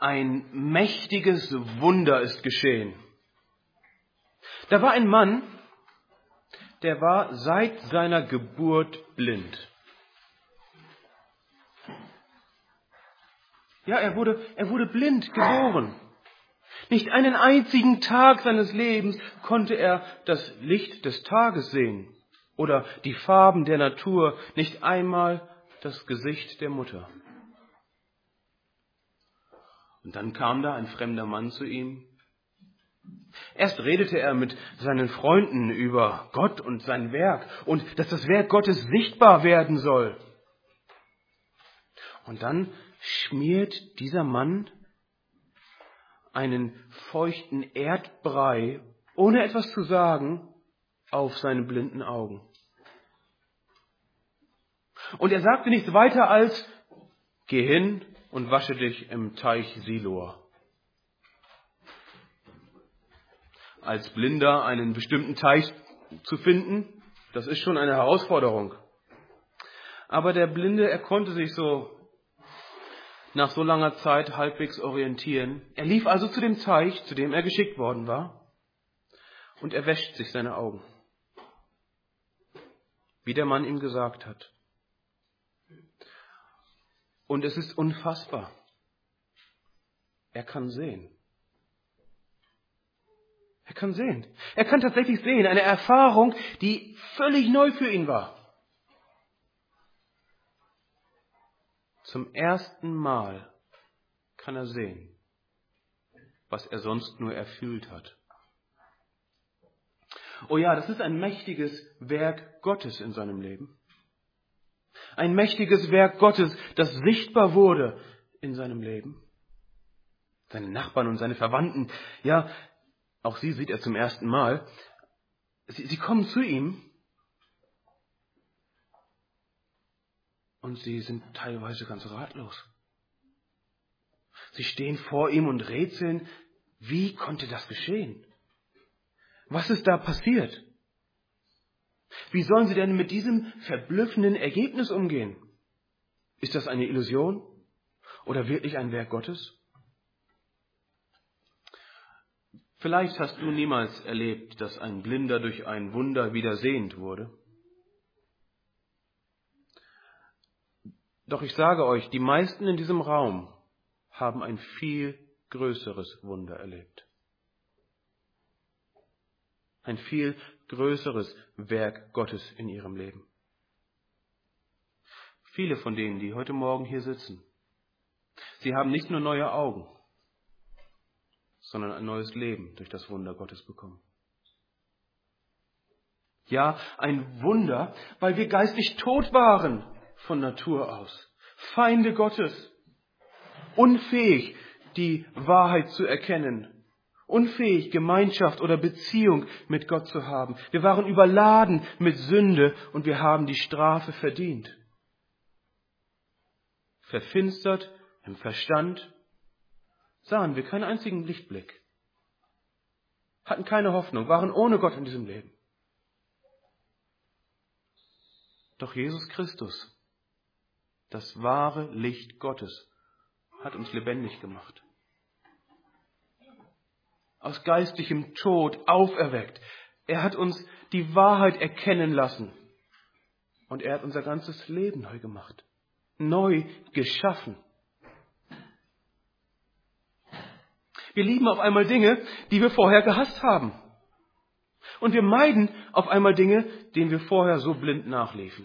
Ein mächtiges Wunder ist geschehen. Da war ein Mann, der war seit seiner Geburt blind. Ja, er wurde blind geboren. Nicht einen einzigen Tag seines Lebens konnte er das Licht des Tages sehen oder die Farben der Natur, nicht einmal das Gesicht der Mutter. Und dann kam da ein fremder Mann zu ihm. Erst redete er mit seinen Freunden über Gott und sein Werk und dass das Werk Gottes sichtbar werden soll. Und dann schmiert dieser Mann einen feuchten Erdbrei, ohne etwas zu sagen, auf seine blinden Augen. Und er sagte nichts weiter als, geh hin und wasche dich im Teich Siloa. Als Blinder einen bestimmten Teich zu finden, das ist schon eine Herausforderung. Aber der Blinde, er konnte sich so nach so langer Zeit halbwegs orientieren. Er lief also zu dem Teich, zu dem er geschickt worden war, und er wäscht sich seine Augen, wie der Mann ihm gesagt hat. Und es ist unfassbar. Er kann sehen. Er kann sehen. Er kann tatsächlich sehen. Eine Erfahrung, die völlig neu für ihn war. Zum ersten Mal kann er sehen, was er sonst nur erfüllt hat. Oh ja, das ist ein mächtiges Werk Gottes in seinem Leben. Ein mächtiges Werk Gottes, das sichtbar wurde in seinem Leben. Seine Nachbarn und seine Verwandten, ja, auch sie sieht er zum ersten Mal. Sie kommen zu ihm und sie sind teilweise ganz ratlos. Sie stehen vor ihm und rätseln, wie konnte das geschehen? Was ist da passiert? Wie sollen sie denn mit diesem verblüffenden Ergebnis umgehen? Ist das eine Illusion oder wirklich ein Werk Gottes? Vielleicht hast du niemals erlebt, dass ein Blinder durch ein Wunder wieder sehend wurde. Doch ich sage euch, die meisten in diesem Raum haben ein viel größeres Wunder erlebt. Ein viel größeres Werk Gottes in ihrem Leben. Viele von denen, die heute Morgen hier sitzen, sie haben nicht nur neue Augen, sondern ein neues Leben durch das Wunder Gottes bekommen. Ja, ein Wunder, weil wir geistig tot waren von Natur aus. Feinde Gottes. Unfähig, die Wahrheit zu erkennen. Unfähig, Gemeinschaft oder Beziehung mit Gott zu haben. Wir waren überladen mit Sünde und wir haben die Strafe verdient. Verfinstert im Verstand sahen wir keinen einzigen Lichtblick. Hatten keine Hoffnung, waren ohne Gott in diesem Leben. Doch Jesus Christus, das wahre Licht Gottes, hat uns lebendig gemacht. Aus geistlichem Tod auferweckt. Er hat uns die Wahrheit erkennen lassen. Und er hat unser ganzes Leben neu gemacht. Neu geschaffen. Wir lieben auf einmal Dinge, die wir vorher gehasst haben. Und wir meiden auf einmal Dinge, denen wir vorher so blind nachliefen.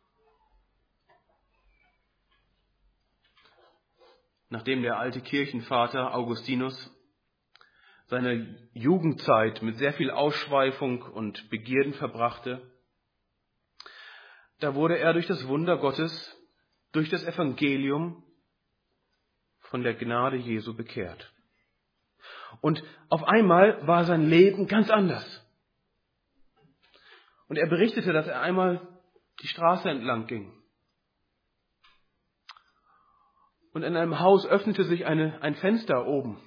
Nachdem der alte Kirchenvater Augustinus seine Jugendzeit mit sehr viel Ausschweifung und Begierden verbrachte, da wurde er durch das Wunder Gottes, durch das Evangelium von der Gnade Jesu bekehrt. Und auf einmal war sein Leben ganz anders. Und er berichtete, dass er einmal die Straße entlang ging. Und in einem Haus öffnete sich ein Fenster oben.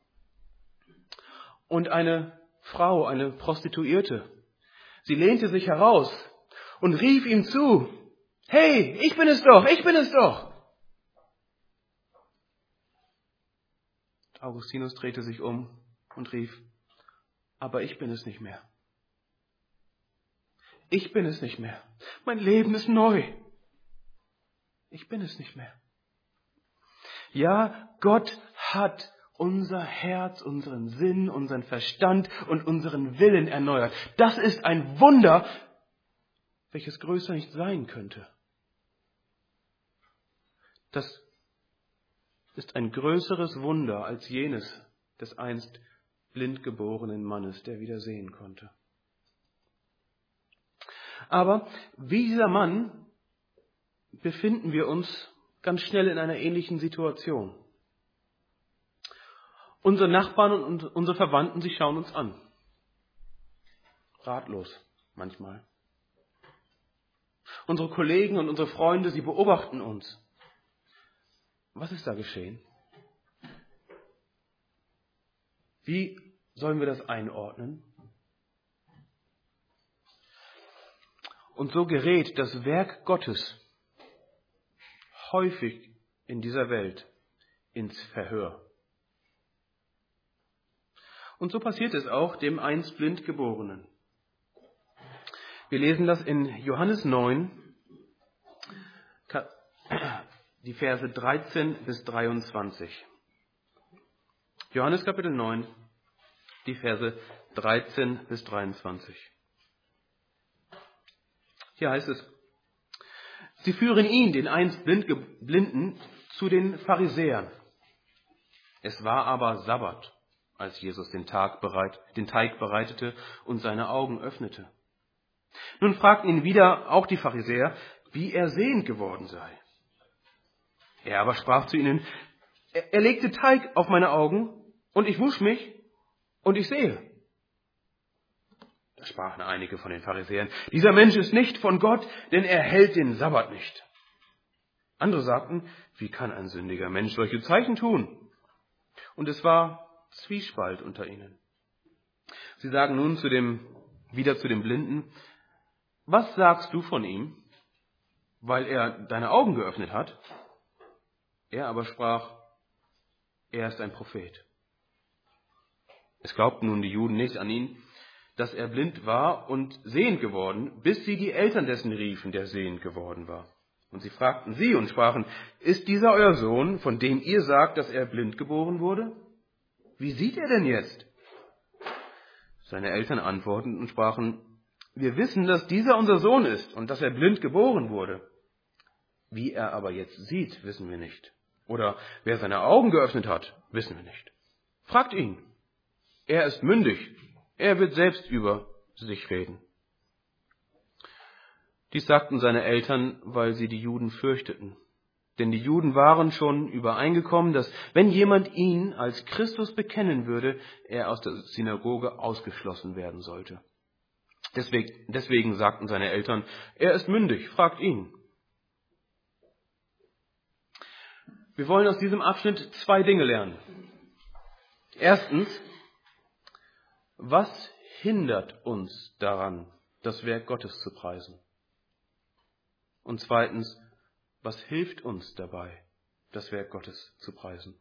Und eine Frau, eine Prostituierte, sie lehnte sich heraus und rief ihm zu, hey, ich bin es doch, ich bin es doch. Augustinus drehte sich um und rief, aber ich bin es nicht mehr. Ich bin es nicht mehr. Mein Leben ist neu. Ich bin es nicht mehr. Ja, Gott hat unser Herz, unseren Sinn, unseren Verstand und unseren Willen erneuert. Das ist ein Wunder, welches größer nicht sein könnte. Das ist ein größeres Wunder als jenes des einst blind geborenen Mannes, der wieder sehen konnte. Aber wie dieser Mann befinden wir uns ganz schnell in einer ähnlichen Situation. Unsere Nachbarn und unsere Verwandten, sie schauen uns an. Ratlos manchmal. Unsere Kollegen und unsere Freunde, sie beobachten uns. Was ist da geschehen? Wie sollen wir das einordnen? Und so gerät das Werk Gottes häufig in dieser Welt ins Verhör. Und so passiert es auch dem einst blind Geborenen. Wir lesen das in Johannes 9, die Verse 13 bis 23. Johannes Kapitel 9, die Verse 13 bis 23. Hier heißt es, sie führen ihn, den einst Blinden, zu den Pharisäern. Es war aber Sabbat, als Jesus den Teig bereitete und seine Augen öffnete. Nun fragten ihn wieder auch die Pharisäer, wie er sehend geworden sei. Er aber sprach zu ihnen, er legte Teig auf meine Augen und ich wusch mich und ich sehe. Da sprachen einige von den Pharisäern, dieser Mensch ist nicht von Gott, denn er hält den Sabbat nicht. Andere sagten, wie kann ein sündiger Mensch solche Zeichen tun? Und es war Zwiespalt unter ihnen. Sie sagen nun wieder zu dem Blinden, was sagst du von ihm, weil er deine Augen geöffnet hat? Er aber sprach, er ist ein Prophet. Es glaubten nun die Juden nicht an ihn, dass er blind war und sehend geworden, bis sie die Eltern dessen riefen, der sehend geworden war. Und sie fragten sie und sprachen, ist dieser euer Sohn, von dem ihr sagt, dass er blind geboren wurde? Wie sieht er denn jetzt? Seine Eltern antworteten und sprachen, wir wissen, dass dieser unser Sohn ist und dass er blind geboren wurde. Wie er aber jetzt sieht, wissen wir nicht. Oder wer seine Augen geöffnet hat, wissen wir nicht. Fragt ihn. Er ist mündig. Er wird selbst über sich reden. Dies sagten seine Eltern, weil sie die Juden fürchteten. Denn die Juden waren schon übereingekommen, dass wenn jemand ihn als Christus bekennen würde, er aus der Synagoge ausgeschlossen werden sollte. Deswegen sagten seine Eltern, er ist mündig, fragt ihn. Wir wollen aus diesem Abschnitt 2 Dinge lernen. Erstens, was hindert uns daran, das Werk Gottes zu preisen? Und zweitens, was hilft uns dabei, das Werk Gottes zu preisen?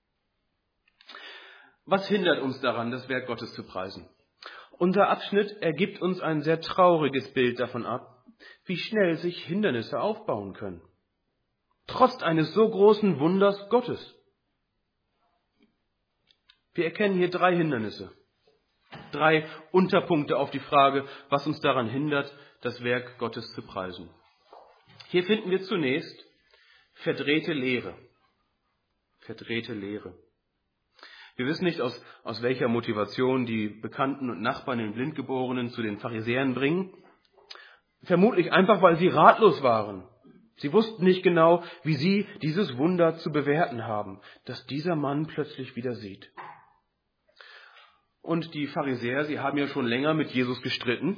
Was hindert uns daran, das Werk Gottes zu preisen? Unser Abschnitt ergibt uns ein sehr trauriges Bild davon ab, wie schnell sich Hindernisse aufbauen können. Trotz eines so großen Wunders Gottes. Wir erkennen hier 3 Hindernisse. 3 Unterpunkte auf die Frage, was uns daran hindert, das Werk Gottes zu preisen. Hier finden wir zunächst verdrehte Lehre. Verdrehte Lehre. Wir wissen nicht, aus welcher Motivation die Bekannten und Nachbarn den Blindgeborenen zu den Pharisäern bringen. Vermutlich einfach, weil sie ratlos waren. Sie wussten nicht genau, wie sie dieses Wunder zu bewerten haben, dass dieser Mann plötzlich wieder sieht. Und die Pharisäer, sie haben ja schon länger mit Jesus gestritten.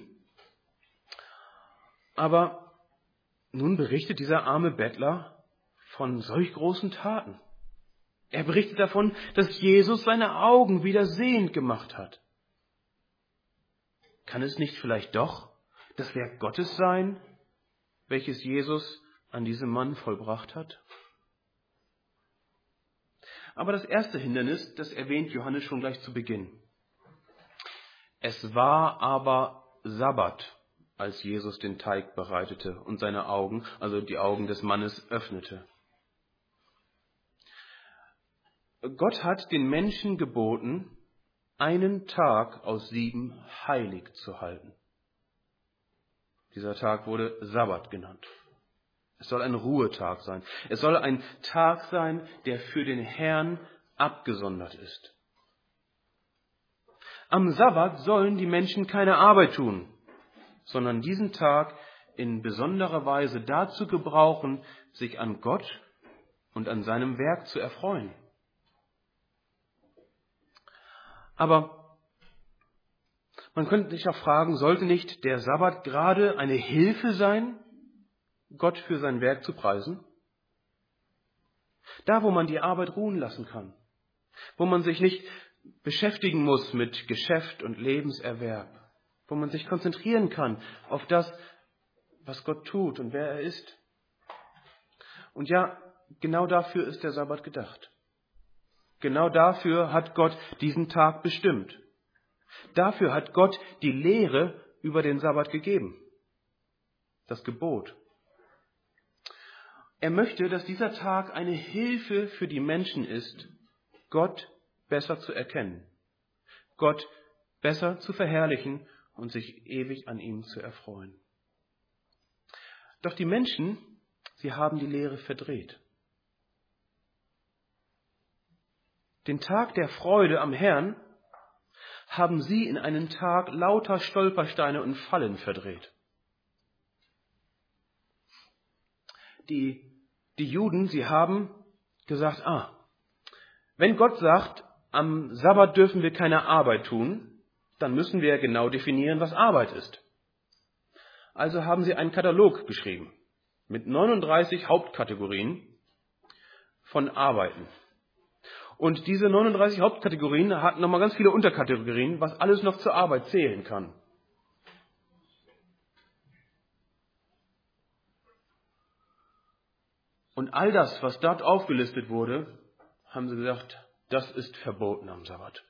Aber nun berichtet dieser arme Bettler von solch großen Taten. Er berichtet davon, dass Jesus seine Augen wieder sehend gemacht hat. Kann es nicht vielleicht doch das Werk Gottes sein, welches Jesus an diesem Mann vollbracht hat? Aber das erste Hindernis, das erwähnt Johannes schon gleich zu Beginn. Es war aber Sabbat, als Jesus den Teig bereitete und seine Augen, also die Augen des Mannes, öffnete. Gott hat den Menschen geboten, einen Tag aus 7 heilig zu halten. Dieser Tag wurde Sabbat genannt. Es soll ein Ruhetag sein. Es soll ein Tag sein, der für den Herrn abgesondert ist. Am Sabbat sollen die Menschen keine Arbeit tun, sondern diesen Tag in besonderer Weise dazu gebrauchen, sich an Gott und an seinem Werk zu erfreuen. Aber man könnte sich auch fragen, sollte nicht der Sabbat gerade eine Hilfe sein, Gott für sein Werk zu preisen? Da, wo man die Arbeit ruhen lassen kann, wo man sich nicht beschäftigen muss mit Geschäft und Lebenserwerb, wo man sich konzentrieren kann auf das, was Gott tut und wer er ist. Und ja, genau dafür ist der Sabbat gedacht. Genau dafür hat Gott diesen Tag bestimmt. Dafür hat Gott die Lehre über den Sabbat gegeben. Das Gebot. Er möchte, dass dieser Tag eine Hilfe für die Menschen ist, Gott besser zu erkennen, Gott besser zu verherrlichen und sich ewig an ihm zu erfreuen. Doch die Menschen, sie haben die Lehre verdreht. Den Tag der Freude am Herrn haben sie in einen Tag lauter Stolpersteine und Fallen verdreht. Die Juden, sie haben gesagt, wenn Gott sagt, am Sabbat dürfen wir keine Arbeit tun, dann müssen wir genau definieren, was Arbeit ist. Also haben sie einen Katalog geschrieben mit 39 Hauptkategorien von Arbeiten. Und diese 39 Hauptkategorien hatten nochmal ganz viele Unterkategorien, was alles noch zur Arbeit zählen kann. Und all das, was dort aufgelistet wurde, haben sie gesagt, das ist verboten am Sabbat.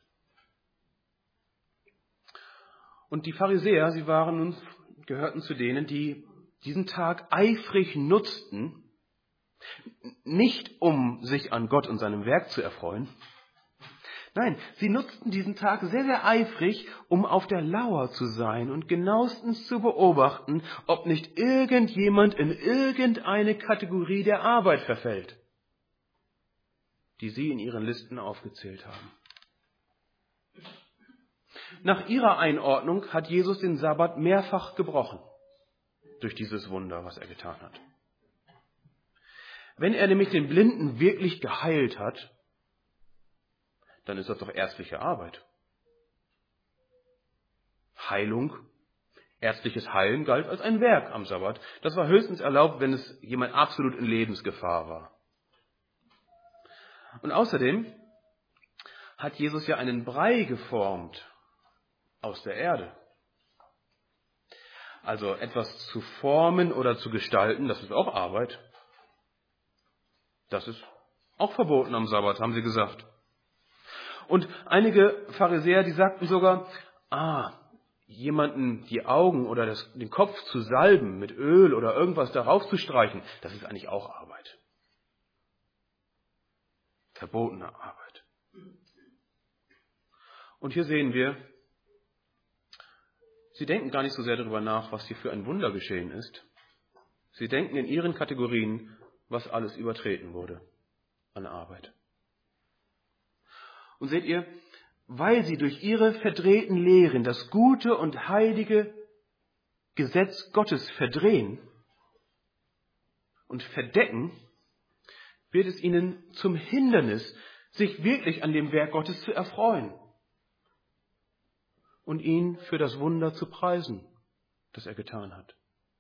Und die Pharisäer, sie gehörten zu denen, die diesen Tag eifrig nutzten, nicht um sich an Gott und seinem Werk zu erfreuen. Nein, sie nutzten diesen Tag sehr, sehr eifrig, um auf der Lauer zu sein und genauestens zu beobachten, ob nicht irgendjemand in irgendeine Kategorie der Arbeit verfällt, die sie in ihren Listen aufgezählt haben. Nach ihrer Einordnung hat Jesus den Sabbat mehrfach gebrochen durch dieses Wunder, was er getan hat. Wenn er nämlich den Blinden wirklich geheilt hat, dann ist das doch ärztliche Arbeit. Heilung, ärztliches Heilen galt als ein Werk am Sabbat. Das war höchstens erlaubt, wenn es jemand absolut in Lebensgefahr war. Und außerdem hat Jesus ja einen Brei geformt aus der Erde. Also etwas zu formen oder zu gestalten, das ist auch Arbeit. Das ist auch verboten am Sabbat, haben sie gesagt. Und einige Pharisäer, die sagten sogar, jemanden die Augen oder den Kopf zu salben mit Öl oder irgendwas darauf zu streichen, das ist eigentlich auch Arbeit. Verbotene Arbeit. Und hier sehen wir, sie denken gar nicht so sehr darüber nach, was hier für ein Wunder geschehen ist. Sie denken in ihren Kategorien, was alles übertreten wurde an Arbeit. Und seht ihr, weil sie durch ihre verdrehten Lehren das gute und heilige Gesetz Gottes verdrehen und verdecken, wird es ihnen zum Hindernis, sich wirklich an dem Werk Gottes zu erfreuen und ihn für das Wunder zu preisen, das er getan hat.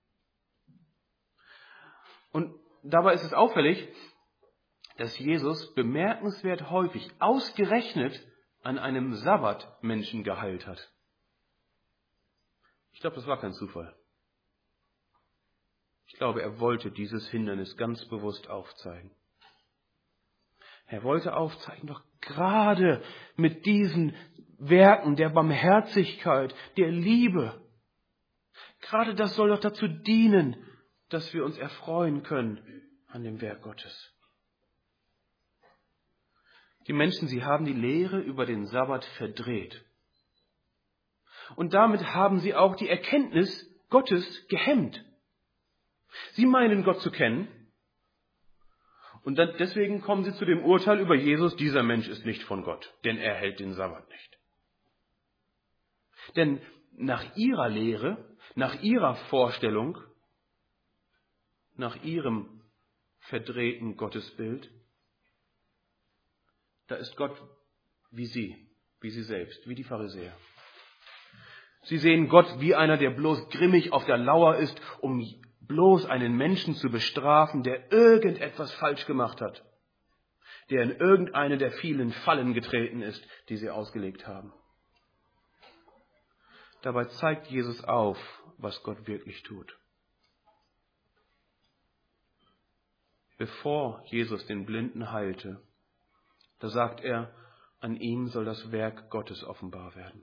Und dabei ist es auffällig, dass Jesus bemerkenswert häufig ausgerechnet an einem Sabbat Menschen geheilt hat. Ich glaube, das war kein Zufall. Ich glaube, er wollte dieses Hindernis ganz bewusst aufzeigen. Er wollte aufzeigen, doch gerade mit diesen Werken der Barmherzigkeit, der Liebe, gerade das soll doch dazu dienen, dass wir uns erfreuen können an dem Werk Gottes. Die Menschen, sie haben die Lehre über den Sabbat verdreht. Und damit haben sie auch die Erkenntnis Gottes gehemmt. Sie meinen, Gott zu kennen. Und deswegen kommen sie zu dem Urteil über Jesus, dieser Mensch ist nicht von Gott, denn er hält den Sabbat nicht. Denn nach ihrer Lehre, nach ihrer Vorstellung, nach ihrem verdrehten Gottesbild, da ist Gott wie sie selbst, wie die Pharisäer. Sie sehen Gott wie einer, der bloß grimmig auf der Lauer ist, um bloß einen Menschen zu bestrafen, der irgendetwas falsch gemacht hat, der in irgendeine der vielen Fallen getreten ist, die sie ausgelegt haben. Dabei zeigt Jesus auf, was Gott wirklich tut. Bevor Jesus den Blinden heilte, da sagt er, an ihm soll das Werk Gottes offenbar werden.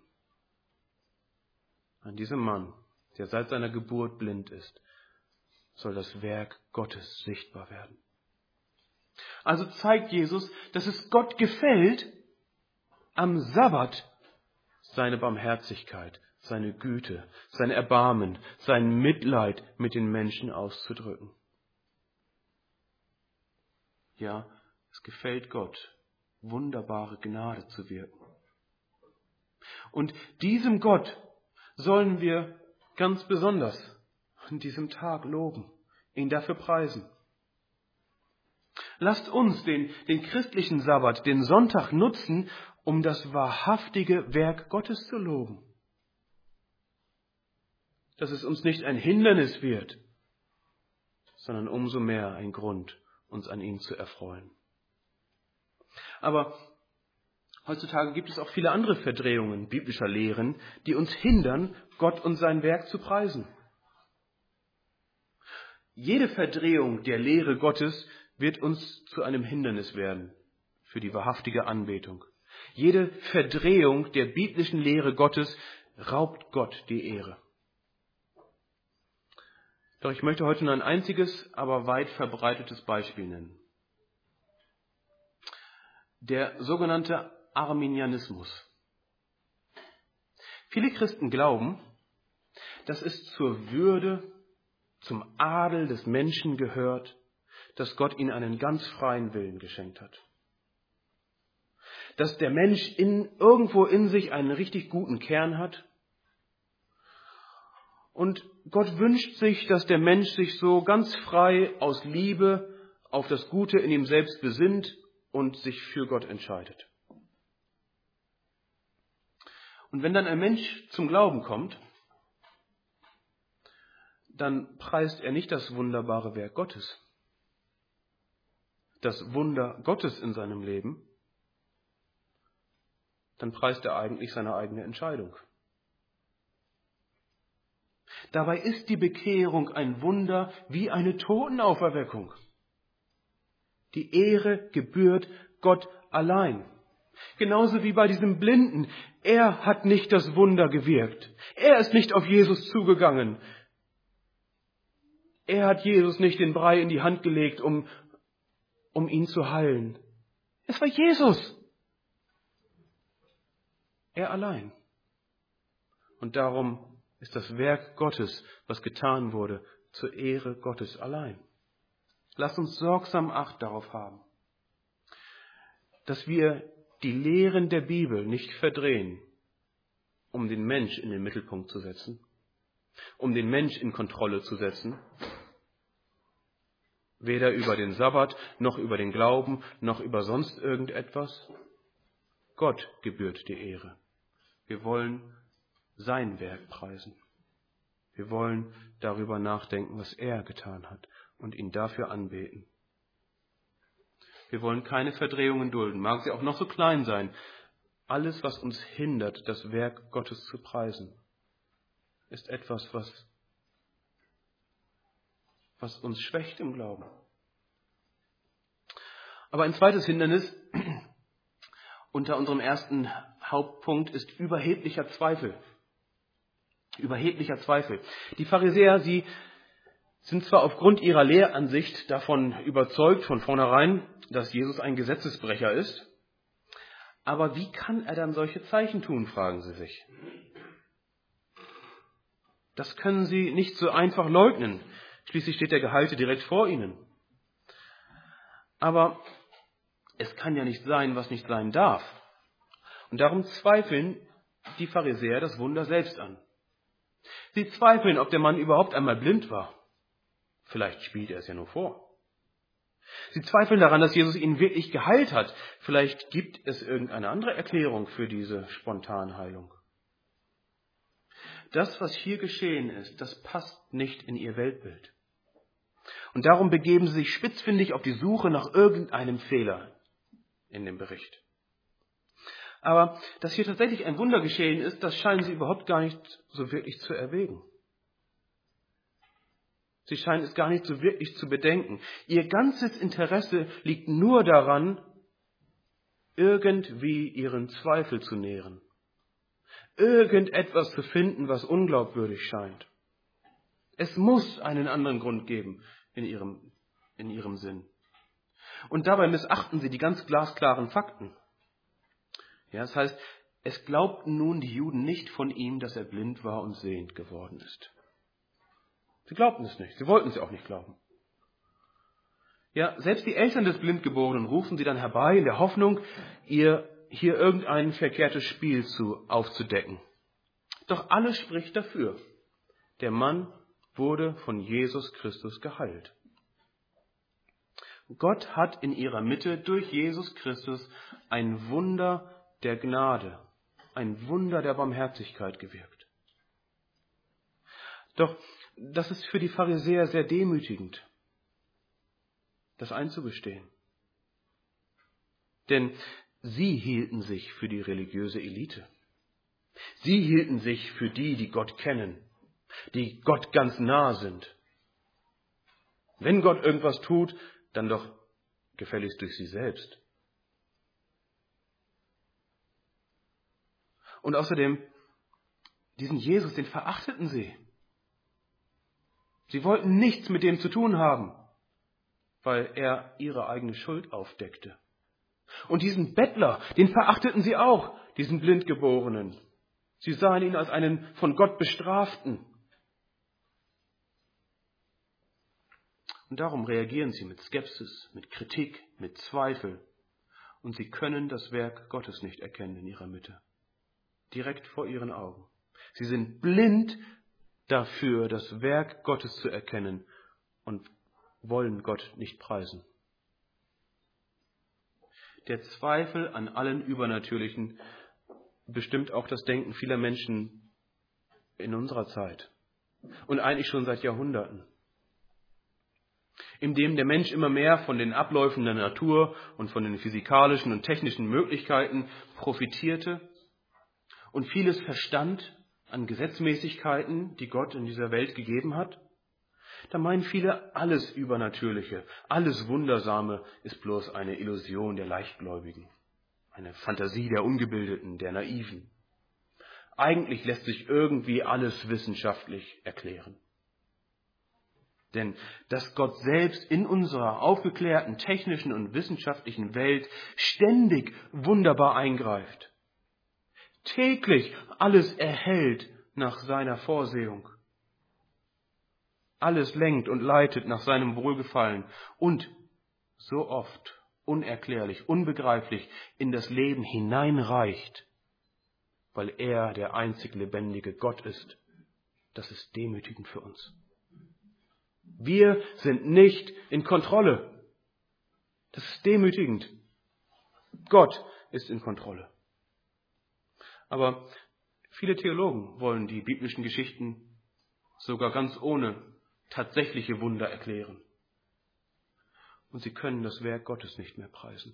An diesem Mann, der seit seiner Geburt blind ist, soll das Werk Gottes sichtbar werden. Also zeigt Jesus, dass es Gott gefällt, am Sabbat seine Barmherzigkeit, seine Güte, sein Erbarmen, sein Mitleid mit den Menschen auszudrücken. Ja, es gefällt Gott, wunderbare Gnade zu wirken. Und diesem Gott sollen wir ganz besonders an diesem Tag loben, ihn dafür preisen. Lasst uns den christlichen Sabbat, den Sonntag nutzen, um das wahrhaftige Werk Gottes zu loben. Dass es uns nicht ein Hindernis wird, sondern umso mehr ein Grund, uns an ihm zu erfreuen. Aber heutzutage gibt es auch viele andere Verdrehungen biblischer Lehren, die uns hindern, Gott und sein Werk zu preisen. Jede Verdrehung der Lehre Gottes wird uns zu einem Hindernis werden für die wahrhaftige Anbetung. Jede Verdrehung der biblischen Lehre Gottes raubt Gott die Ehre. Doch ich möchte heute nur ein einziges, aber weit verbreitetes Beispiel nennen. Der sogenannte Arminianismus. Viele Christen glauben, dass es zur Würde, zum Adel des Menschen gehört, dass Gott ihnen einen ganz freien Willen geschenkt hat. Dass der Mensch irgendwo in sich einen richtig guten Kern hat. Und Gott wünscht sich, dass der Mensch sich so ganz frei aus Liebe auf das Gute in ihm selbst besinnt und sich für Gott entscheidet. Und wenn dann ein Mensch zum Glauben kommt, dann preist er nicht das wunderbare Werk Gottes, das Wunder Gottes in seinem Leben, dann preist er eigentlich seine eigene Entscheidung. Dabei ist die Bekehrung ein Wunder wie eine Totenauferweckung. Die Ehre gebührt Gott allein. Genauso wie bei diesem Blinden. Er hat nicht das Wunder gewirkt. Er ist nicht auf Jesus zugegangen. Er hat Jesus nicht den Brei in die Hand gelegt, um ihn zu heilen. Es war Jesus. Er allein. Und darum ist das Werk Gottes, was getan wurde, zur Ehre Gottes allein. Lasst uns sorgsam Acht darauf haben, dass wir die Lehren der Bibel nicht verdrehen, um den Mensch in den Mittelpunkt zu setzen, um den Mensch in Kontrolle zu setzen, weder über den Sabbat, noch über den Glauben, noch über sonst irgendetwas. Gott gebührt die Ehre. Wir wollen sein Werk preisen. Wir wollen darüber nachdenken, was er getan hat und ihn dafür anbeten. Wir wollen keine Verdrehungen dulden, mag sie auch noch so klein sein. Alles, was uns hindert, das Werk Gottes zu preisen, ist etwas, was uns schwächt im Glauben. Aber ein zweites Hindernis unter unserem ersten Hauptpunkt ist überheblicher Zweifel. Überheblicher Zweifel. Die Pharisäer, sie sind zwar aufgrund ihrer Lehransicht davon überzeugt von vornherein, dass Jesus ein Gesetzesbrecher ist, aber wie kann er dann solche Zeichen tun, fragen sie sich. Das können sie nicht so einfach leugnen. Schließlich steht der Gehalte direkt vor ihnen. Aber es kann ja nicht sein, was nicht sein darf. Und darum zweifeln die Pharisäer das Wunder selbst an. Sie zweifeln, ob der Mann überhaupt einmal blind war. Vielleicht spielt er es ja nur vor. Sie zweifeln daran, dass Jesus ihn wirklich geheilt hat. Vielleicht gibt es irgendeine andere Erklärung für diese Spontanheilung. Das, was hier geschehen ist, das passt nicht in ihr Weltbild. Und darum begeben sie sich spitzfindig auf die Suche nach irgendeinem Fehler in dem Bericht. Aber dass hier tatsächlich ein Wunder geschehen ist, das scheinen sie überhaupt gar nicht so wirklich zu erwägen. Sie scheinen es gar nicht so wirklich zu bedenken. Ihr ganzes Interesse liegt nur daran, irgendwie ihren Zweifel zu nähren. Irgendetwas zu finden, was unglaubwürdig scheint. Es muss einen anderen Grund geben in ihrem Sinn. Und dabei missachten sie die ganz glasklaren Fakten. Ja, das heißt, es glaubten nun die Juden nicht von ihm, dass er blind war und sehend geworden ist. Sie glaubten es nicht. Sie wollten es auch nicht glauben. Ja, selbst die Eltern des Blindgeborenen rufen sie dann herbei in der Hoffnung, ihr hier irgendein verkehrtes Spiel aufzudecken. Doch alles spricht dafür. Der Mann wurde von Jesus Christus geheilt. Gott hat in ihrer Mitte durch Jesus Christus ein Wunder der Gnade, ein Wunder der Barmherzigkeit gewirkt. Doch das ist für die Pharisäer sehr demütigend, das einzugestehen. Denn sie hielten sich für die religiöse Elite. Sie hielten sich für die, die Gott kennen, die Gott ganz nah sind. Wenn Gott irgendwas tut, dann doch gefälligst durch sie selbst. Und außerdem, diesen Jesus, den verachteten sie. Sie wollten nichts mit dem zu tun haben, weil er ihre eigene Schuld aufdeckte. Und diesen Bettler, den verachteten sie auch, diesen Blindgeborenen. Sie sahen ihn als einen von Gott Bestraften. Und darum reagieren sie mit Skepsis, mit Kritik, mit Zweifel. Und sie können das Werk Gottes nicht erkennen in ihrer Mitte. Direkt vor ihren Augen. Sie sind blind dafür, das Werk Gottes zu erkennen und wollen Gott nicht preisen. Der Zweifel an allen Übernatürlichen bestimmt auch das Denken vieler Menschen in unserer Zeit und eigentlich schon seit Jahrhunderten, indem der Mensch immer mehr von den Abläufen der Natur und von den physikalischen und technischen Möglichkeiten profitierte und vieles verstand an Gesetzmäßigkeiten, die Gott in dieser Welt gegeben hat. Da meinen viele, alles Übernatürliche, alles Wundersame ist bloß eine Illusion der Leichtgläubigen, eine Fantasie der Ungebildeten, der Naiven. Eigentlich lässt sich irgendwie alles wissenschaftlich erklären. Denn dass Gott selbst in unserer aufgeklärten technischen und wissenschaftlichen Welt ständig wunderbar eingreift, täglich alles erhält nach seiner Vorsehung, alles lenkt und leitet nach seinem Wohlgefallen und so oft unerklärlich, unbegreiflich in das Leben hineinreicht, weil er der einzig lebendige Gott ist. Das ist demütigend für uns. Wir sind nicht in Kontrolle. Das ist demütigend. Gott ist in Kontrolle. Aber viele Theologen wollen die biblischen Geschichten sogar ganz ohne tatsächliche Wunder erklären. Und sie können das Werk Gottes nicht mehr preisen.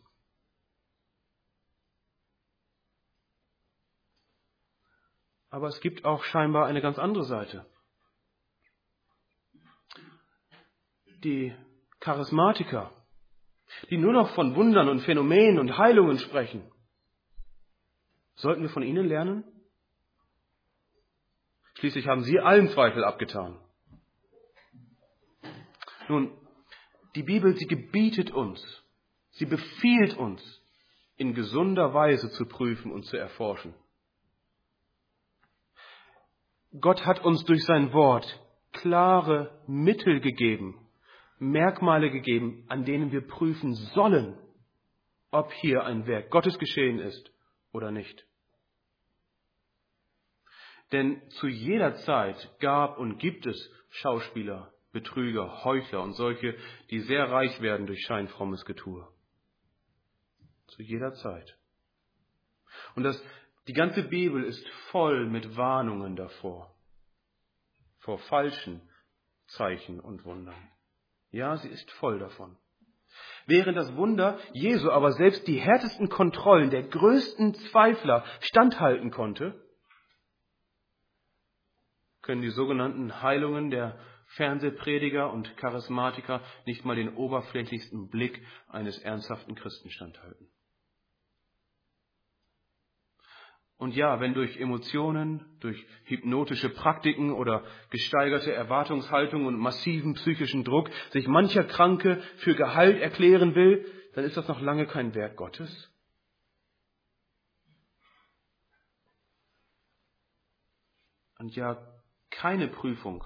Aber es gibt auch scheinbar eine ganz andere Seite. Die Charismatiker, die nur noch von Wundern und Phänomenen und Heilungen sprechen. Sollten wir von ihnen lernen? Schließlich haben sie allen Zweifel abgetan. Nun, die Bibel, sie gebietet uns, sie befiehlt uns, in gesunder Weise zu prüfen und zu erforschen. Gott hat uns durch sein Wort klare Mittel gegeben, Merkmale gegeben, an denen wir prüfen sollen, ob hier ein Werk Gottes geschehen ist oder nicht. Denn zu jeder Zeit gab und gibt es Schauspieler, Betrüger, Heuchler und solche, die sehr reich werden durch scheinfrommes Getue. Zu jeder Zeit. Und die ganze Bibel ist voll mit Warnungen davor. Vor falschen Zeichen und Wundern. Ja, sie ist voll davon. Während das Wunder Jesu aber selbst die härtesten Kontrollen der größten Zweifler standhalten konnte, können die sogenannten Heilungen der Fernsehprediger und Charismatiker nicht mal den oberflächlichsten Blick eines ernsthaften Christen standhalten. Und ja, wenn durch Emotionen, durch hypnotische Praktiken oder gesteigerte Erwartungshaltung und massiven psychischen Druck sich mancher Kranke für geheilt erklären will, dann ist das noch lange kein Werk Gottes. Und ja, keine Prüfung,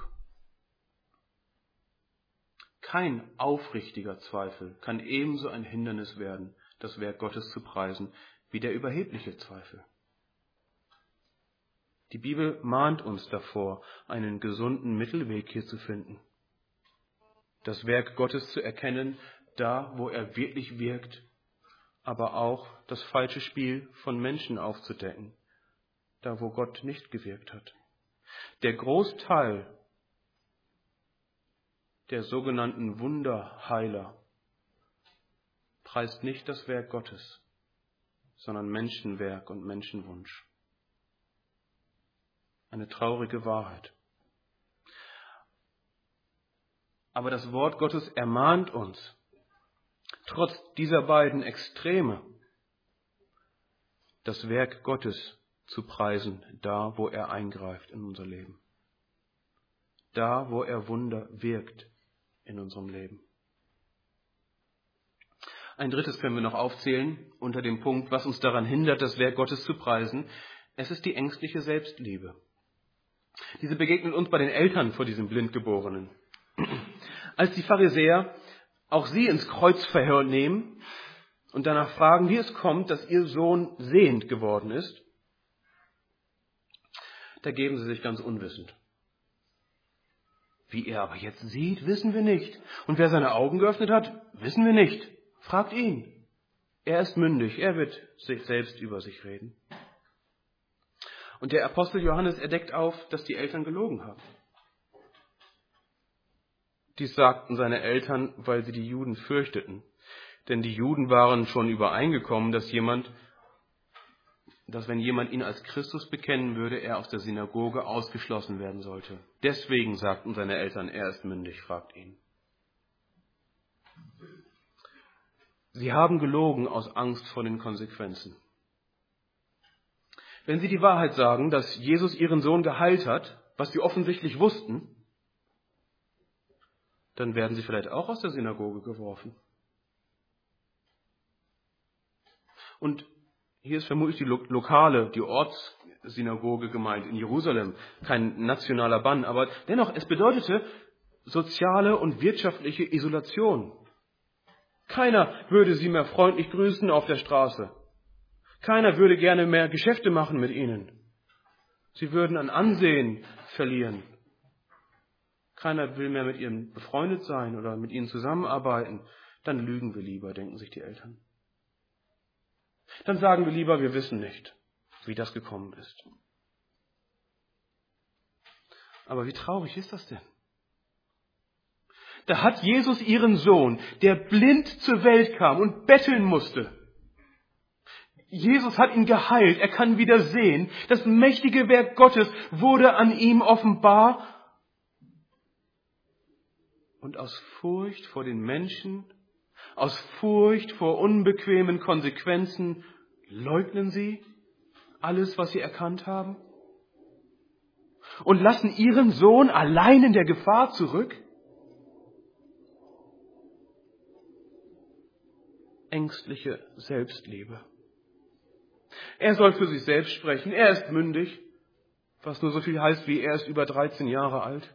kein aufrichtiger Zweifel kann ebenso ein Hindernis werden, das Werk Gottes zu preisen, wie der überhebliche Zweifel. Die Bibel mahnt uns davor, einen gesunden Mittelweg hier zu finden. Das Werk Gottes zu erkennen, da wo er wirklich wirkt, aber auch das falsche Spiel von Menschen aufzudecken, da wo Gott nicht gewirkt hat. Der Großteil der sogenannten Wunderheiler preist nicht das Werk Gottes, sondern Menschenwerk und Menschenwunsch. Eine traurige Wahrheit. Aber das Wort Gottes ermahnt uns, trotz dieser beiden Extreme, das Werk Gottes zu preisen, da wo er eingreift in unser Leben. Da wo er Wunder wirkt in unserem Leben. Ein drittes können wir noch aufzählen unter dem Punkt, was uns daran hindert, das Werk Gottes zu preisen. Es ist die ängstliche Selbstliebe. Diese begegnet uns bei den Eltern vor diesem Blindgeborenen. Als die Pharisäer auch sie ins Kreuzverhör nehmen und danach fragen, wie es kommt, dass ihr Sohn sehend geworden ist, da geben sie sich ganz unwissend. Wie er aber jetzt sieht, wissen wir nicht. Und wer seine Augen geöffnet hat, wissen wir nicht. Fragt ihn. Er ist mündig, er wird sich selbst über sich reden. Und der Apostel Johannes deckt auf, dass die Eltern gelogen haben. Dies sagten seine Eltern, weil sie die Juden fürchteten. Denn die Juden waren schon übereingekommen, dass wenn jemand ihn als Christus bekennen würde, er aus der Synagoge ausgeschlossen werden sollte. Deswegen sagten seine Eltern, er ist mündig, fragt ihn. Sie haben gelogen aus Angst vor den Konsequenzen. Wenn sie die Wahrheit sagen, dass Jesus ihren Sohn geheilt hat, was sie offensichtlich wussten, dann werden sie vielleicht auch aus der Synagoge geworfen. Und hier ist vermutlich die Ortssynagoge gemeint in Jerusalem, kein nationaler Bann, aber dennoch, es bedeutete soziale und wirtschaftliche Isolation. Keiner würde sie mehr freundlich grüßen auf der Straße. Keiner würde gerne mehr Geschäfte machen mit ihnen. Sie würden an Ansehen verlieren. Keiner will mehr mit ihnen befreundet sein oder mit ihnen zusammenarbeiten. Dann lügen wir lieber, denken sich die Eltern. Dann sagen wir lieber, wir wissen nicht, wie das gekommen ist. Aber wie traurig ist das denn? Da hat Jesus ihren Sohn, der blind zur Welt kam und betteln musste. Jesus hat ihn geheilt, er kann wieder sehen. Das mächtige Werk Gottes wurde an ihm offenbar. Und aus Furcht vor den Menschen Aus Furcht vor unbequemen Konsequenzen leugnen sie alles, was sie erkannt haben und lassen ihren Sohn allein in der Gefahr zurück. Ängstliche Selbstliebe. Er soll für sich selbst sprechen. Er ist mündig, was nur so viel heißt wie er ist über 13 Jahre alt.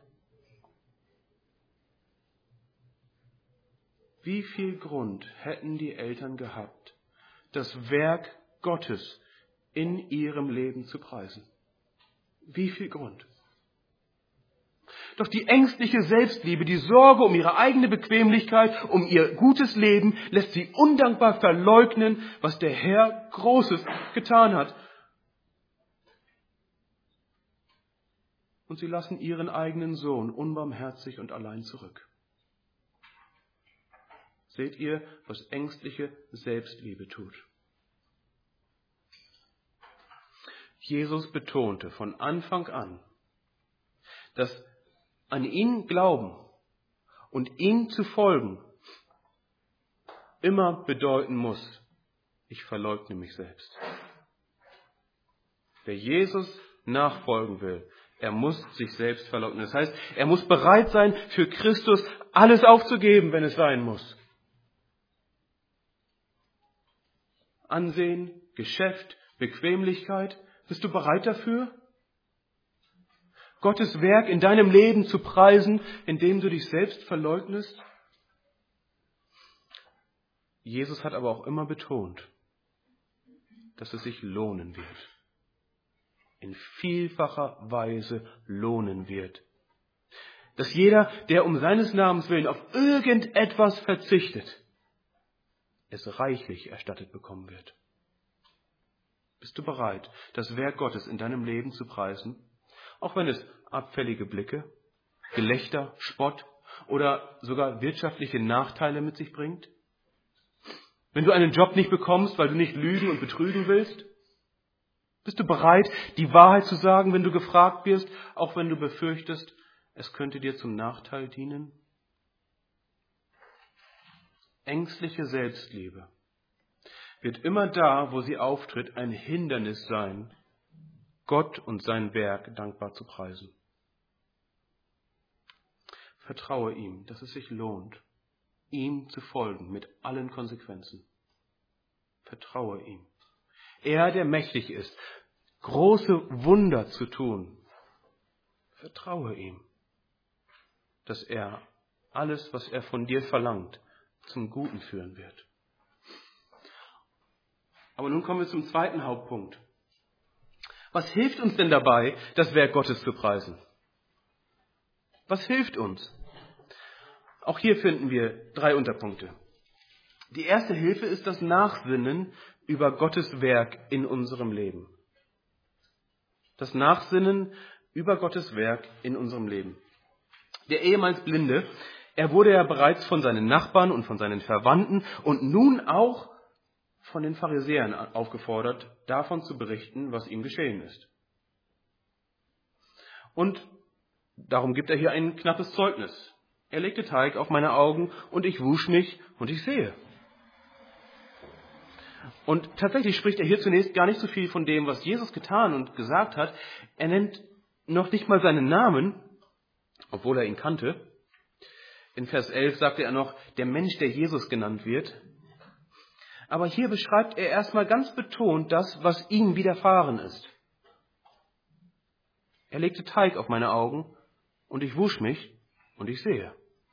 Wie viel Grund hätten die Eltern gehabt, das Werk Gottes in ihrem Leben zu preisen? Wie viel Grund? Doch die ängstliche Selbstliebe, die Sorge um ihre eigene Bequemlichkeit, um ihr gutes Leben, lässt sie undankbar verleugnen, was der Herr Großes getan hat. Und sie lassen ihren eigenen Sohn unbarmherzig und allein zurück. Seht ihr, was ängstliche Selbstliebe tut? Jesus betonte von Anfang an, dass an ihn glauben und ihm zu folgen immer bedeuten muss, ich verleugne mich selbst. Wer Jesus nachfolgen will, er muss sich selbst verleugnen. Das heißt, er muss bereit sein, für Christus alles aufzugeben, wenn es sein muss. Ansehen, Geschäft, Bequemlichkeit, bist du bereit dafür? Gottes Werk in deinem Leben zu preisen, indem du dich selbst verleugnest? Jesus hat aber auch immer betont, dass es sich lohnen wird. In vielfacher Weise lohnen wird. Dass jeder, der um seines Namens willen auf irgendetwas verzichtet, es reichlich erstattet bekommen wird. Bist du bereit, das Werk Gottes in deinem Leben zu preisen? Auch wenn es abfällige Blicke, Gelächter, Spott oder sogar wirtschaftliche Nachteile mit sich bringt? Wenn du einen Job nicht bekommst, weil du nicht lügen und betrügen willst? Bist du bereit, die Wahrheit zu sagen, wenn du gefragt wirst, auch wenn du befürchtest, es könnte dir zum Nachteil dienen? Ängstliche Selbstliebe wird immer da, wo sie auftritt, ein Hindernis sein, Gott und sein Werk dankbar zu preisen. Vertraue ihm, dass es sich lohnt, ihm zu folgen mit allen Konsequenzen. Vertraue ihm. Er, der mächtig ist, große Wunder zu tun. Vertraue ihm, dass er alles, was er von dir verlangt, zum Guten führen wird. Aber nun kommen wir zum zweiten Hauptpunkt. Was hilft uns denn dabei, das Werk Gottes zu preisen? Was hilft uns? Auch hier finden wir 3 Unterpunkte. Die erste Hilfe ist das Nachsinnen über Gottes Werk in unserem Leben. Das Nachsinnen über Gottes Werk in unserem Leben. Der ehemals Blinde, er wurde ja bereits von seinen Nachbarn und von seinen Verwandten und nun auch von den Pharisäern aufgefordert, davon zu berichten, was ihm geschehen ist. Und darum gibt er hier ein knappes Zeugnis. Er legte Teig auf meine Augen und ich wusch mich und ich sehe. Und tatsächlich spricht er hier zunächst gar nicht so viel von dem, was Jesus getan und gesagt hat. Er nennt noch nicht mal seinen Namen, obwohl er ihn kannte. In Vers 11 sagte er noch, der Mensch, der Jesus genannt wird. Aber hier beschreibt er erstmal ganz betont das, was ihm widerfahren ist. Er legte Teig auf meine Augen und ich wusch mich und ich sehe.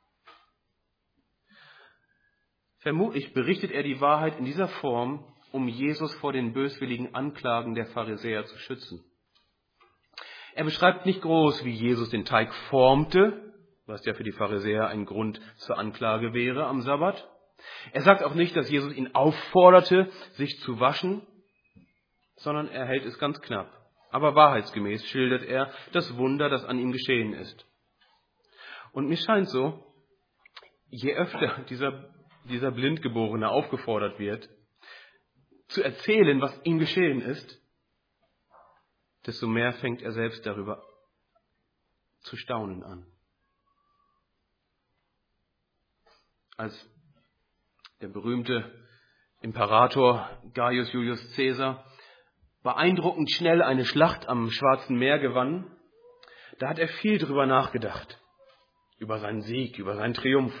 Vermutlich berichtet er die Wahrheit in dieser Form, um Jesus vor den böswilligen Anklagen der Pharisäer zu schützen. Er beschreibt nicht groß, wie Jesus den Teig formte, was ja für die Pharisäer ein Grund zur Anklage wäre am Sabbat. Er sagt auch nicht, dass Jesus ihn aufforderte, sich zu waschen, sondern er hält es ganz knapp. Aber wahrheitsgemäß schildert er das Wunder, das an ihm geschehen ist. Und mir scheint so, je öfter dieser Blindgeborene aufgefordert wird, zu erzählen, was ihm geschehen ist, desto mehr fängt er selbst darüber zu staunen an. Als der berühmte Imperator Gaius Julius Caesar, beeindruckend schnell eine Schlacht am Schwarzen Meer gewann, da hat er viel drüber nachgedacht. Über seinen Sieg, über seinen Triumph.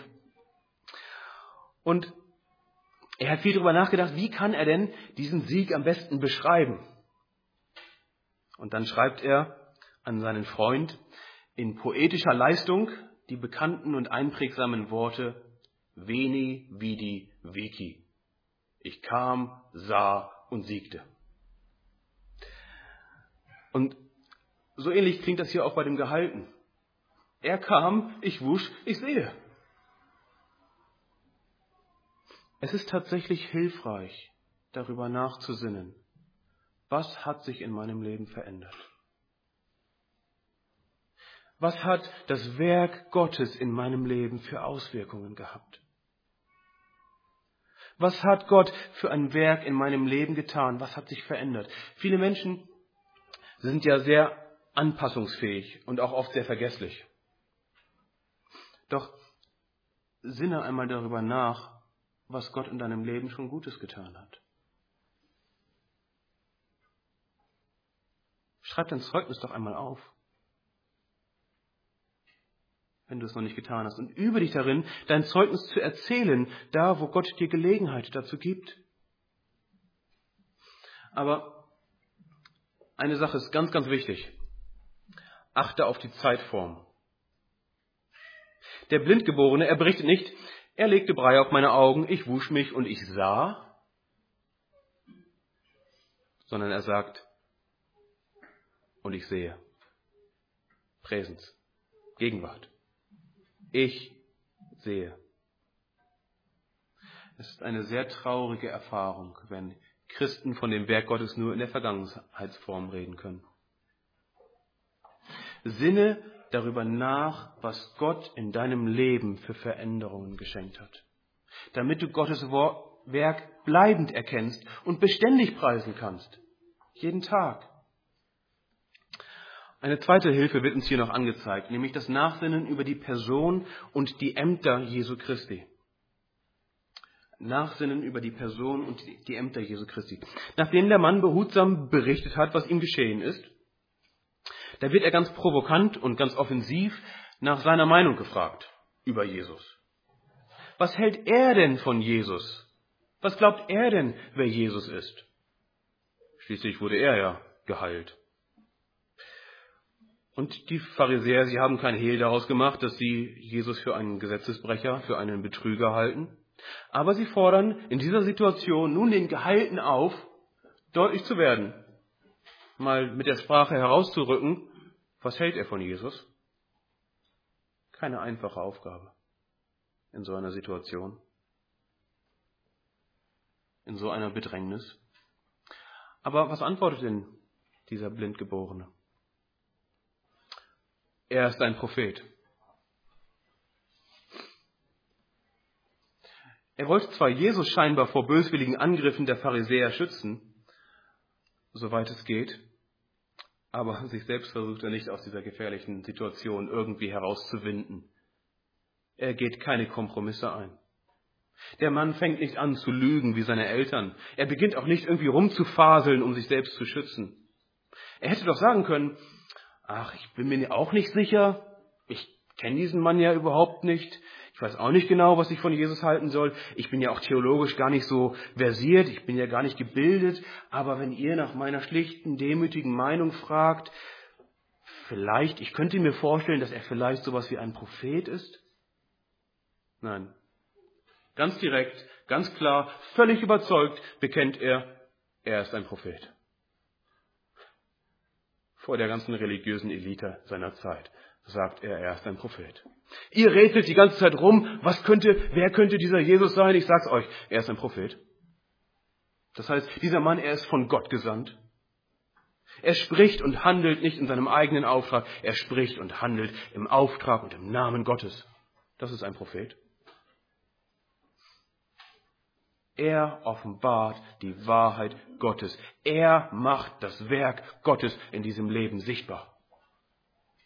Und er hat viel darüber nachgedacht, wie kann er denn diesen Sieg am besten beschreiben? Und dann schreibt er an seinen Freund in poetischer Leistung die bekannten und einprägsamen Worte Veni, Vidi, Vici. Ich kam, sah und siegte. Und so ähnlich klingt das hier auch bei dem Gehalten. Er kam, ich wusch, ich sehe. Es ist tatsächlich hilfreich, darüber nachzusinnen. Was hat sich in meinem Leben verändert? Was hat das Werk Gottes in meinem Leben für Auswirkungen gehabt? Was hat Gott für ein Werk in meinem Leben getan? Was hat sich verändert? Viele Menschen sind ja sehr anpassungsfähig und auch oft sehr vergesslich. Doch sinne einmal darüber nach, was Gott in deinem Leben schon Gutes getan hat. Schreib dein Zeugnis doch einmal auf, wenn du es noch nicht getan hast. Und übe dich darin, dein Zeugnis zu erzählen, da wo Gott dir Gelegenheit dazu gibt. Aber eine Sache ist ganz, ganz wichtig. Achte auf die Zeitform. Der Blindgeborene, er berichtet nicht, er legte Brei auf meine Augen, ich wusch mich und ich sah, sondern er sagt, und ich sehe. Präsens, Gegenwart. Ich sehe. Es ist eine sehr traurige Erfahrung, wenn Christen von dem Werk Gottes nur in der Vergangenheitsform reden können. Sinne darüber nach, was Gott in deinem Leben für Veränderungen geschenkt hat, damit du Gottes Werk bleibend erkennst und beständig preisen kannst. Jeden Tag. Eine zweite Hilfe wird uns hier noch angezeigt, nämlich das Nachsinnen über die Person und die Ämter Jesu Christi. Nachsinnen über die Person und die Ämter Jesu Christi. Nachdem der Mann behutsam berichtet hat, was ihm geschehen ist, da wird er ganz provokant und ganz offensiv nach seiner Meinung gefragt über Jesus. Was hält er denn von Jesus? Was glaubt er denn, wer Jesus ist? Schließlich wurde er ja geheilt. Und die Pharisäer, sie haben kein Hehl daraus gemacht, dass sie Jesus für einen Gesetzesbrecher, für einen Betrüger halten. Aber sie fordern in dieser Situation nun den Geheilten auf, deutlich zu werden. Mal mit der Sprache herauszurücken, was hält er von Jesus? Keine einfache Aufgabe in so einer Situation, in so einer Bedrängnis. Aber was antwortet denn dieser Blindgeborene? Er ist ein Prophet. Er wollte zwar Jesus scheinbar vor böswilligen Angriffen der Pharisäer schützen, soweit es geht, aber sich selbst versucht er nicht aus dieser gefährlichen Situation irgendwie herauszuwinden. Er geht keine Kompromisse ein. Der Mann fängt nicht an zu lügen wie seine Eltern. Er beginnt auch nicht irgendwie rumzufaseln, um sich selbst zu schützen. Er hätte doch sagen können, ach, ich bin mir auch nicht sicher, ich kenne diesen Mann ja überhaupt nicht, ich weiß auch nicht genau, was ich von Jesus halten soll, ich bin ja auch theologisch gar nicht so versiert, ich bin ja gar nicht gebildet, aber wenn ihr nach meiner schlichten, demütigen Meinung fragt, vielleicht, ich könnte mir vorstellen, dass er vielleicht sowas wie ein Prophet ist. Nein, ganz direkt, ganz klar, völlig überzeugt bekennt er ist ein Prophet. Vor der ganzen religiösen Elite seiner Zeit sagt er ist ein Prophet. Ihr rätselt die ganze Zeit rum, wer könnte dieser Jesus sein? Ich sag's euch, er ist ein Prophet. Das heißt, dieser Mann, er ist von Gott gesandt. Er spricht und handelt nicht in seinem eigenen Auftrag, er spricht und handelt im Auftrag und im Namen Gottes. Das ist ein Prophet. Er offenbart die Wahrheit Gottes. Er macht das Werk Gottes in diesem Leben sichtbar.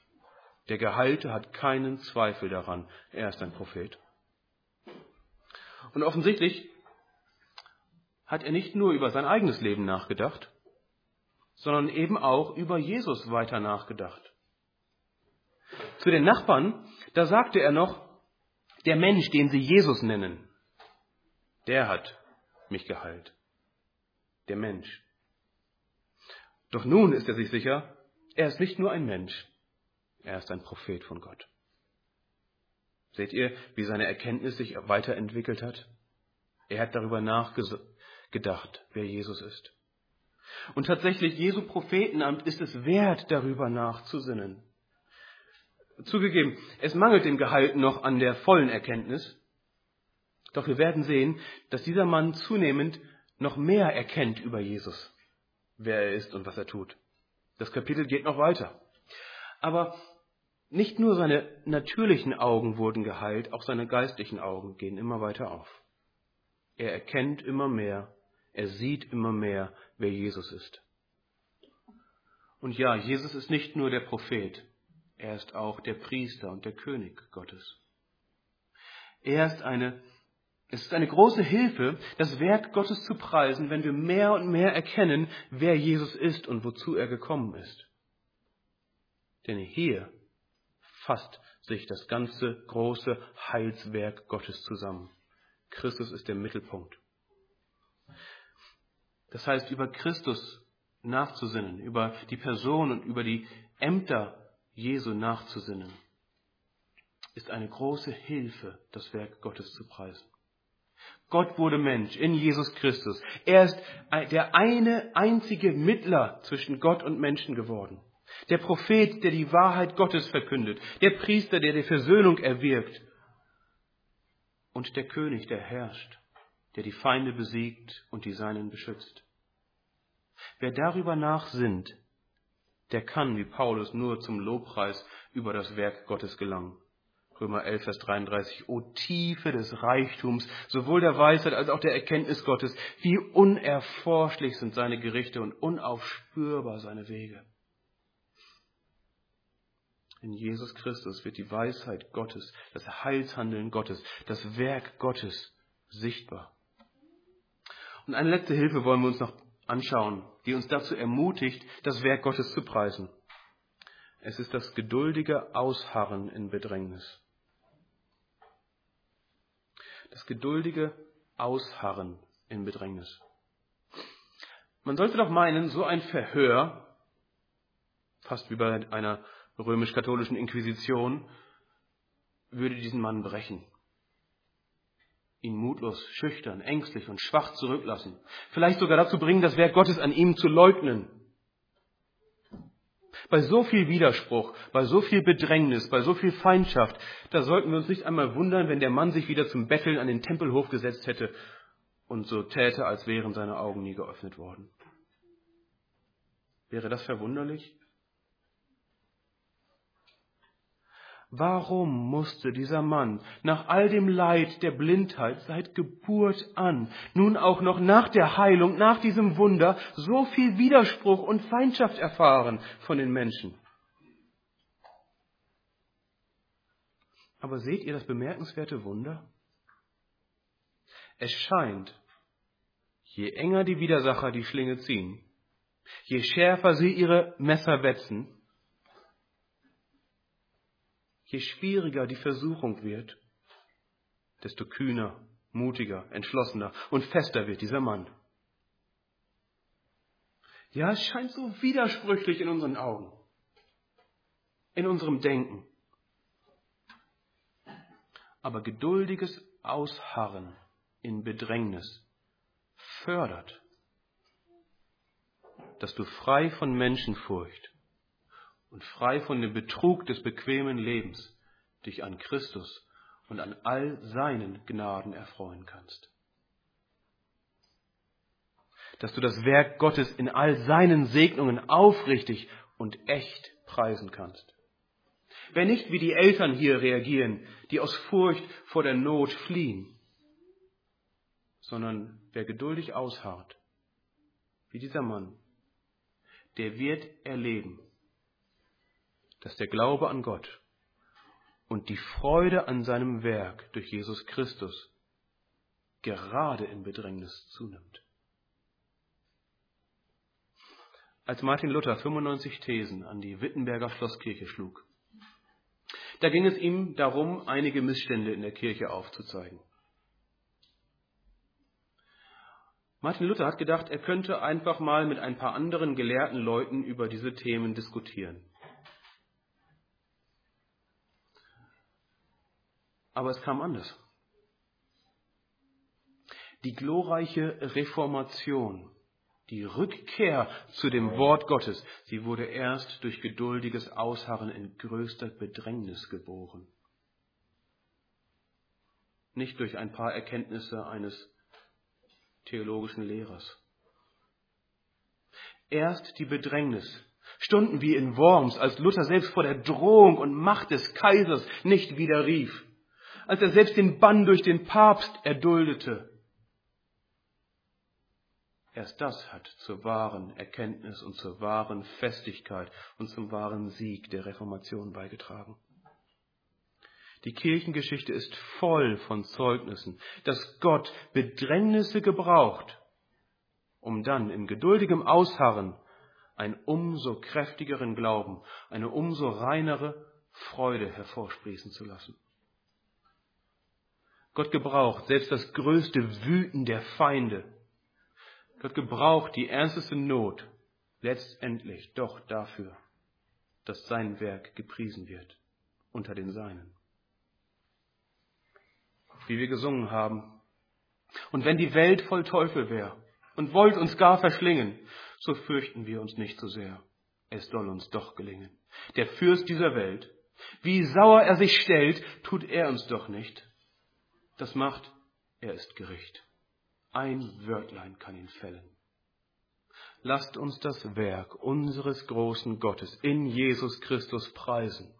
Der Geheilte hat keinen Zweifel daran, er ist ein Prophet. Und offensichtlich hat er nicht nur über sein eigenes Leben nachgedacht, sondern eben auch über Jesus weiter nachgedacht. Zu den Nachbarn, da sagte er noch, der Mensch, den sie Jesus nennen, der hat mich geheilt. Der Mensch. Doch nun ist er sich sicher, er ist nicht nur ein Mensch, er ist ein Prophet von Gott. Seht ihr, wie seine Erkenntnis sich weiterentwickelt hat? Er hat darüber nachgedacht, wer Jesus ist. Und tatsächlich, Jesu Prophetenamt ist es wert, darüber nachzusinnen. Zugegeben, es mangelt dem Geheilten noch an der vollen Erkenntnis. Doch wir werden sehen, dass dieser Mann zunehmend noch mehr erkennt über Jesus, wer er ist und was er tut. Das Kapitel geht noch weiter. Aber nicht nur seine natürlichen Augen wurden geheilt, auch seine geistlichen Augen gehen immer weiter auf. Er erkennt immer mehr, er sieht immer mehr, wer Jesus ist. Und ja, Jesus ist nicht nur der Prophet, er ist auch der Priester und der König Gottes. Es ist eine große Hilfe, das Werk Gottes zu preisen, wenn wir mehr und mehr erkennen, wer Jesus ist und wozu er gekommen ist. Denn hier fasst sich das ganze große Heilswerk Gottes zusammen. Christus ist der Mittelpunkt. Das heißt, über Christus nachzusinnen, über die Person und über die Ämter Jesu nachzusinnen, ist eine große Hilfe, das Werk Gottes zu preisen. Gott wurde Mensch in Jesus Christus. Er ist der eine einzige Mittler zwischen Gott und Menschen geworden. Der Prophet, der die Wahrheit Gottes verkündet. Der Priester, der die Versöhnung erwirkt. Und der König, der herrscht, der die Feinde besiegt und die Seinen beschützt. Wer darüber nachsinnt, der kann, wie Paulus, nur zum Lobpreis über das Werk Gottes gelangen. Römer 11, Vers 33. O Tiefe des Reichtums, sowohl der Weisheit als auch der Erkenntnis Gottes. Wie unerforschlich sind seine Gerichte und unaufspürbar seine Wege. In Jesus Christus wird die Weisheit Gottes, das Heilshandeln Gottes, das Werk Gottes sichtbar. Und eine letzte Hilfe wollen wir uns noch anschauen, die uns dazu ermutigt, das Werk Gottes zu preisen. Es ist das geduldige Ausharren in Bedrängnis. Das geduldige Ausharren in Bedrängnis. Man sollte doch meinen, so ein Verhör, fast wie bei einer römisch-katholischen Inquisition, würde diesen Mann brechen. Ihn mutlos, schüchtern, ängstlich und schwach zurücklassen. Vielleicht sogar dazu bringen, das Werk Gottes an ihm zu leugnen. Bei so viel Widerspruch, bei so viel Bedrängnis, bei so viel Feindschaft, da sollten wir uns nicht einmal wundern, wenn der Mann sich wieder zum Betteln an den Tempelhof gesetzt hätte und so täte, als wären seine Augen nie geöffnet worden. Wäre das verwunderlich? Warum musste dieser Mann nach all dem Leid der Blindheit seit Geburt an, nun auch noch nach der Heilung, nach diesem Wunder, so viel Widerspruch und Feindschaft erfahren von den Menschen? Aber seht ihr das bemerkenswerte Wunder? Es scheint, je enger die Widersacher die Schlinge ziehen, je schärfer sie ihre Messer wetzen, je schwieriger die Versuchung wird, desto kühner, mutiger, entschlossener und fester wird dieser Mann. Ja, es scheint so widersprüchlich in unseren Augen, in unserem Denken. Aber geduldiges Ausharren in Bedrängnis fördert, dass du frei von Menschenfurcht und frei von dem Betrug des bequemen Lebens dich an Christus und an all seinen Gnaden erfreuen kannst. Dass du das Werk Gottes in all seinen Segnungen aufrichtig und echt preisen kannst. Wer nicht wie die Eltern hier reagieren, die aus Furcht vor der Not fliehen, sondern wer geduldig ausharrt, wie dieser Mann, der wird erleben, dass der Glaube an Gott und die Freude an seinem Werk durch Jesus Christus gerade in Bedrängnis zunimmt. Als Martin Luther 95 Thesen an die Wittenberger Schlosskirche schlug, da ging es ihm darum, einige Missstände in der Kirche aufzuzeigen. Martin Luther hat gedacht, er könnte einfach mal mit ein paar anderen gelehrten Leuten über diese Themen diskutieren. Aber es kam anders. Die glorreiche Reformation, die Rückkehr zu dem Wort Gottes, sie wurde erst durch geduldiges Ausharren in größter Bedrängnis geboren. Nicht durch ein paar Erkenntnisse eines theologischen Lehrers. Erst die Bedrängnis, Stunden wie in Worms, als Luther selbst vor der Drohung und Macht des Kaisers nicht widerrief, als er selbst den Bann durch den Papst erduldete. Erst das hat zur wahren Erkenntnis und zur wahren Festigkeit und zum wahren Sieg der Reformation beigetragen. Die Kirchengeschichte ist voll von Zeugnissen, dass Gott Bedrängnisse gebraucht, um dann in geduldigem Ausharren einen umso kräftigeren Glauben, eine umso reinere Freude hervorsprießen zu lassen. Gott gebraucht selbst das größte Wüten der Feinde. Gott gebraucht die ernsteste Not letztendlich doch dafür, dass sein Werk gepriesen wird unter den Seinen. Wie wir gesungen haben. Und wenn die Welt voll Teufel wäre und wollt uns gar verschlingen, so fürchten wir uns nicht so sehr. Es soll uns doch gelingen. Der Fürst dieser Welt, wie sauer er sich stellt, tut er uns doch nicht. Das macht, er ist Gericht. Ein Wörtlein kann ihn fällen. Lasst uns das Werk unseres großen Gottes in Jesus Christus preisen.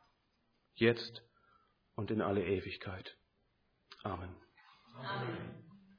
Jetzt und in alle Ewigkeit. Amen. Amen.